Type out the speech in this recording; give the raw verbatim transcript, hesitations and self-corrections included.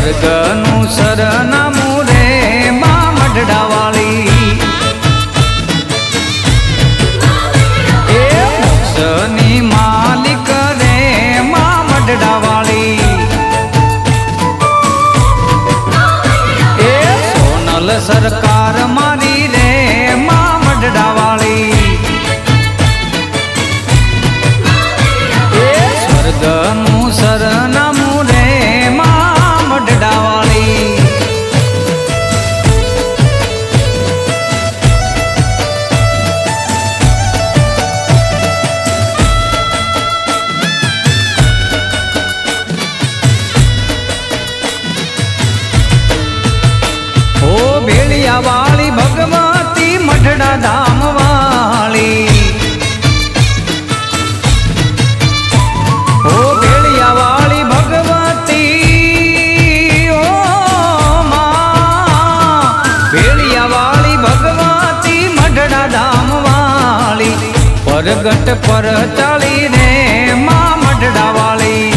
સ્વર્ગનું સરનામું રે માં મઢડાવાળી એ મોક્ષની માલિક રે માં મઢડાવાળી એ સોનલ સરકાર મારી રે માં મઢડાવાળી એ સ્વર્ગનું સરનામું રે માં મઢડાવાળી ઓ ભેળિયા વાળી ભગવતી મઢડા ધામ વાળી ઓ ભેળિયા વાળી ભગવતી ઓ માં ભેળિયા વાળી ભગવતી મઢડા ધામ વાળી પરગટ પર ચાલી રે માં મઢડા વાળી